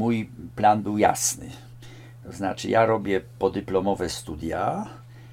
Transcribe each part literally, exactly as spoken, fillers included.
mój plan był jasny. To znaczy ja robię podyplomowe studia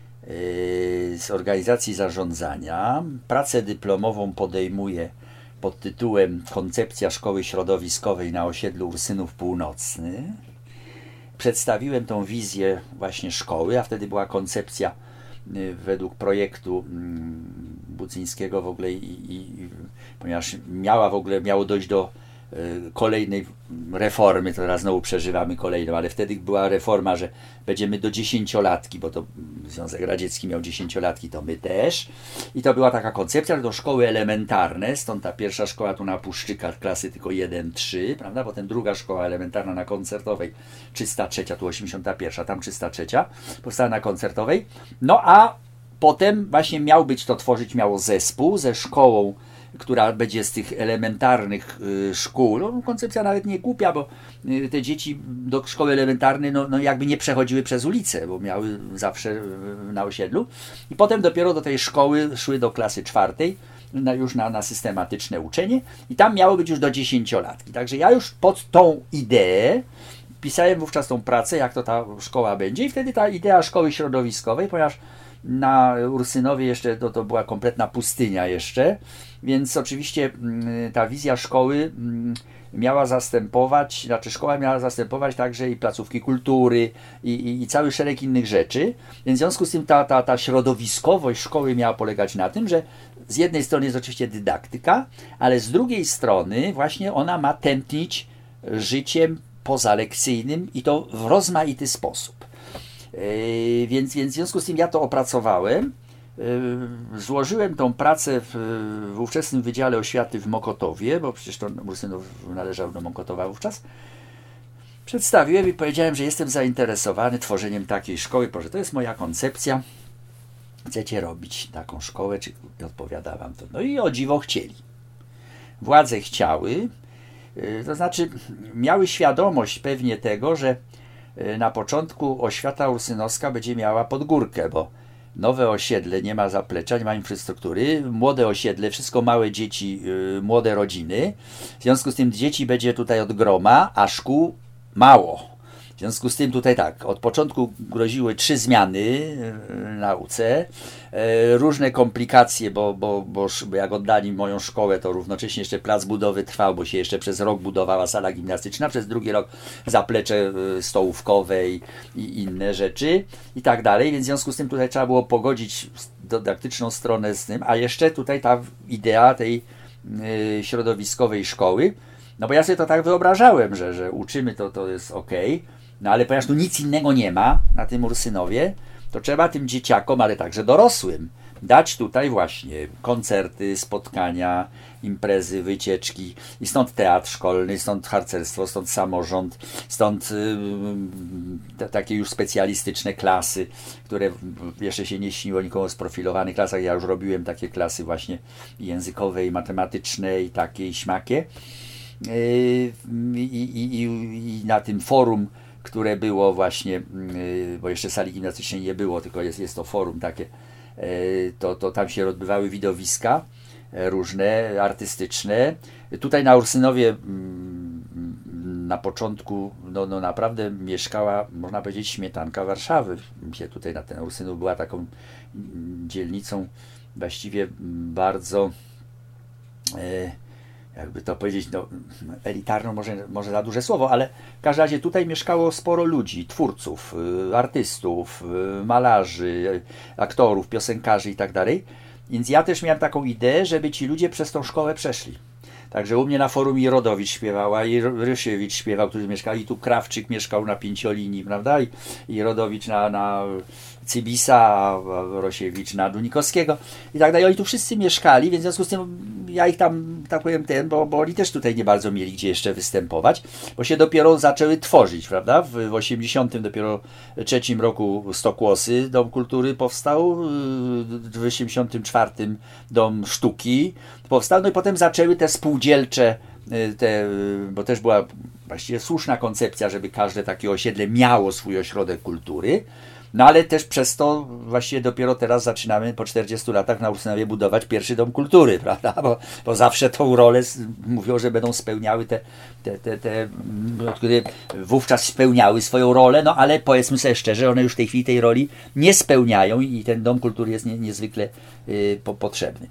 z organizacji zarządzania. Pracę dyplomową podejmuję pod tytułem Koncepcja Szkoły Środowiskowej na osiedlu Ursynów Północny. Przedstawiłem tą wizję właśnie szkoły, a wtedy była koncepcja według projektu Budzyńskiego w ogóle i, i ponieważ miała w ogóle miało dojść do kolejnej reformy, to teraz znowu przeżywamy kolejną, ale wtedy była reforma, że będziemy do dziesięciolatki, bo to Związek Radziecki miał dziesięciolatki, to my też. I to była taka koncepcja, że do szkoły elementarne, stąd ta pierwsza szkoła tu na Puszczykach, klasy tylko jeden trzy, prawda? Potem druga szkoła elementarna na Koncertowej, trzysta trzy, tu osiemdziesiąta pierwsza, tam trzysta trzy, powstała na Koncertowej. No a potem właśnie miał być to tworzyć, miało zespół ze szkołą, która będzie z tych elementarnych y, szkół. No, koncepcja nawet nie głupia, bo y, te dzieci do szkoły elementarnej no, no jakby nie przechodziły przez ulicę, bo miały zawsze y, na osiedlu. I potem dopiero do tej szkoły szły do klasy czwartej, na, już na, na systematyczne uczenie i tam miało być już do dziesięciolatki. Także ja już pod tą ideę pisałem wówczas tą pracę, jak to ta szkoła będzie i wtedy ta idea szkoły środowiskowej, ponieważ na Ursynowie jeszcze to, to była kompletna pustynia jeszcze, więc oczywiście ta wizja szkoły miała zastępować, znaczy szkoła miała zastępować także i placówki kultury i, i, i cały szereg innych rzeczy, więc w związku z tym ta, ta, ta środowiskowość szkoły miała polegać na tym, że z jednej strony jest oczywiście dydaktyka, ale z drugiej strony właśnie ona ma tętnić życiem pozalekcyjnym i to w rozmaity sposób. Yy, więc, więc w związku z tym ja to opracowałem, yy, złożyłem tą pracę w, w ówczesnym Wydziale Oświaty w Mokotowie, bo przecież to Ursynów należał do Mokotowa wówczas. Przedstawiłem i powiedziałem, że jestem zainteresowany tworzeniem takiej szkoły, proszę, to jest moja koncepcja, chcecie robić taką szkołę, czy odpowiada wam to? No i o dziwo chcieli. Władze chciały, yy, to znaczy miały świadomość pewnie tego, że na początku oświata ursynowska będzie miała podgórkę, bo nowe osiedle nie ma zaplecza, nie ma infrastruktury, młode osiedle, wszystko małe dzieci, yy, młode rodziny. W związku z tym dzieci będzie tutaj od groma, a szkół mało. W związku z tym tutaj tak, od początku groziły trzy zmiany w nauce, e, różne komplikacje, bo, bo, bo jak oddali moją szkołę, to równocześnie jeszcze plac budowy trwał, bo się jeszcze przez rok budowała sala gimnastyczna, przez drugi rok zaplecze stołówkowe i, i inne rzeczy i tak dalej, więc w związku z tym tutaj trzeba było pogodzić dydaktyczną stronę z tym, a jeszcze tutaj ta idea tej y, środowiskowej szkoły, no bo ja sobie to tak wyobrażałem, że, że uczymy to, to jest okej, okay. No ale ponieważ tu nic innego nie ma na tym Ursynowie, to trzeba tym dzieciakom, ale także dorosłym, dać tutaj właśnie koncerty, spotkania, imprezy, wycieczki i stąd teatr szkolny, stąd harcerstwo, stąd samorząd, stąd yy, te, takie już specjalistyczne klasy, które jeszcze się nie śniło nikomu o sprofilowanych klasach. Ja już robiłem takie klasy właśnie językowe i matematyczne i takie i śmakie. Yy, i, i, i na tym forum, które było właśnie, bo jeszcze sali gimnastycznej nie było, tylko jest, jest to forum takie, to, to tam się odbywały widowiska różne, artystyczne. Tutaj na Ursynowie na początku no, no naprawdę mieszkała, można powiedzieć, śmietanka Warszawy. Się tutaj na ten Ursynów była taką dzielnicą właściwie bardzo jakby to powiedzieć, no, elitarną, może, może za duże słowo, ale w każdym razie tutaj mieszkało sporo ludzi, twórców, artystów, malarzy, aktorów, piosenkarzy i tak dalej. Więc ja też miałem taką ideę, żeby ci ludzie przez tą szkołę przeszli. Także u mnie na forum i Rodowicz śpiewała, i Rysiewicz śpiewał, którzy mieszkali, tu Krawczyk mieszkał na Pięciolinii, prawda? I, i Rodowicz na, na Cybisa, a Rosiewicz na Dunikowskiego i tak dalej. Oni tu wszyscy mieszkali, więc w związku z tym ja ich tam, tak powiem, ten, bo, bo oni też tutaj nie bardzo mieli gdzie jeszcze występować, bo się dopiero zaczęły tworzyć, prawda? W, w osiemdziesiątym dopiero trzecim roku Stokłosy, Dom Kultury powstał, w osiemdziesiątym czwartym Dom Sztuki powstał, no i potem zaczęły te spółdzielcze, te, bo też była właściwie słuszna koncepcja, żeby każde takie osiedle miało swój ośrodek kultury. No ale też przez to właściwie dopiero teraz zaczynamy po czterdziestu latach na Ursynowie budować pierwszy dom kultury, prawda? Bo, bo zawsze tą rolę mówią, że będą spełniały te, te, te, te, które wówczas spełniały swoją rolę, no ale powiedzmy sobie szczerze, one już w tej chwili tej roli nie spełniają i ten dom kultury jest nie, niezwykle y, po, potrzebny.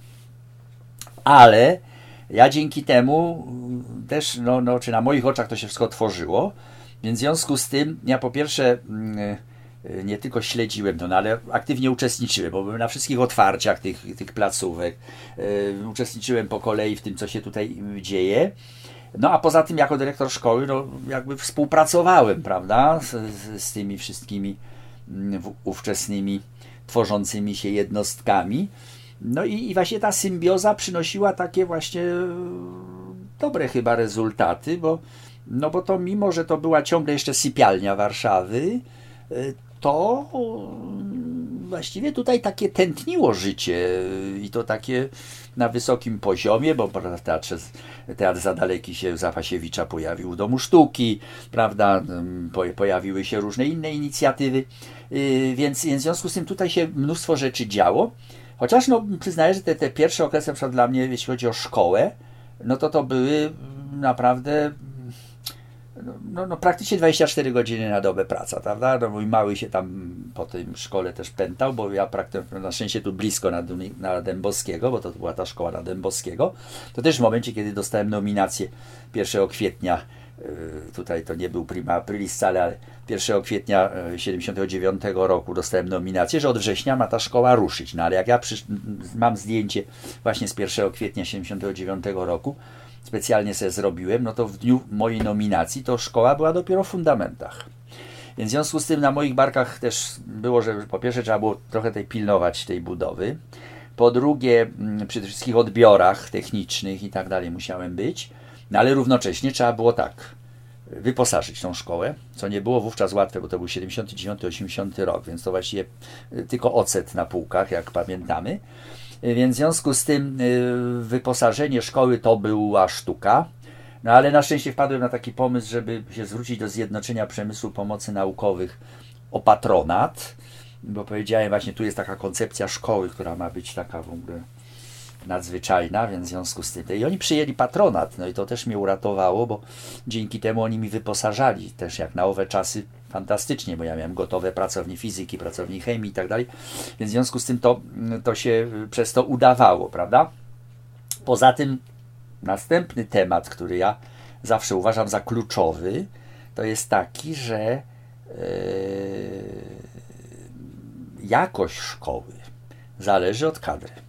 Ale ja dzięki temu też, no, no, czy na moich oczach to się wszystko tworzyło, więc w związku z tym ja po pierwsze y, nie tylko śledziłem to, no, ale aktywnie uczestniczyłem, bo byłem na wszystkich otwarciach tych, tych placówek, y, uczestniczyłem po kolei w tym, co się tutaj dzieje. No a poza tym jako dyrektor szkoły, no jakby współpracowałem, prawda, z, z, z tymi wszystkimi w, ówczesnymi tworzącymi się jednostkami. No i, i właśnie ta symbioza przynosiła takie właśnie dobre chyba rezultaty, bo, no bo to mimo, że to była ciągle jeszcze sypialnia Warszawy, to właściwie tutaj takie tętniło życie i to takie na wysokim poziomie, bo w teatrze, Teatr Zadaleki się Zapasiewicza pojawił w Domu Sztuki, prawda, pojawiły się różne inne inicjatywy, więc, więc w związku z tym tutaj się mnóstwo rzeczy działo. Chociaż no, przyznaję, że te, te pierwsze okresy, na przykład dla mnie, jeśli chodzi o szkołę, no to to były naprawdę no, no, praktycznie dwadzieścia cztery godziny na dobę praca, prawda? No, mój mały się tam po tym szkole też pętał, bo ja praktycznie, na szczęście tu blisko na, na Dębowskiego, bo to była ta szkoła na Dębowskiego, to też w momencie, kiedy dostałem nominację pierwszego kwietnia, tutaj to nie był prima aprilis wcale, ale pierwszego kwietnia tysiąc dziewięćset siedemdziesiątego dziewiątego roku dostałem nominację, że od września ma ta szkoła ruszyć. No ale jak ja przysz... mam zdjęcie właśnie z pierwszego kwietnia tysiąc dziewięćset siedemdziesiątego dziewiątego roku, specjalnie sobie zrobiłem, no to w dniu mojej nominacji to szkoła była dopiero w fundamentach. Więc w związku z tym na moich barkach też było, że po pierwsze trzeba było trochę tej pilnować tej budowy, po drugie przy tych wszystkich odbiorach technicznych i tak dalej musiałem być, no ale równocześnie trzeba było tak wyposażyć tą szkołę, co nie było wówczas łatwe, bo to był siedemdziesiąty dziewiąty osiemdziesiąty rok, więc to właściwie tylko ocet na półkach, jak pamiętamy. Więc w związku z tym wyposażenie szkoły to była sztuka. No ale na szczęście wpadłem na taki pomysł, żeby się zwrócić do Zjednoczenia Przemysłu Pomocy Naukowych o patronat, bo powiedziałem właśnie, tu jest taka koncepcja szkoły, która ma być taka w ogóle nadzwyczajna, więc w związku z tym i oni przyjęli patronat, no i to też mnie uratowało, bo dzięki temu oni mi wyposażali też jak na owe czasy fantastycznie, bo ja miałem gotowe pracownie fizyki, pracownie chemii i tak dalej, więc w związku z tym to, to się przez to udawało, prawda? Poza tym następny temat, który ja zawsze uważam za kluczowy, to jest taki, że yy, jakość szkoły zależy od kadry.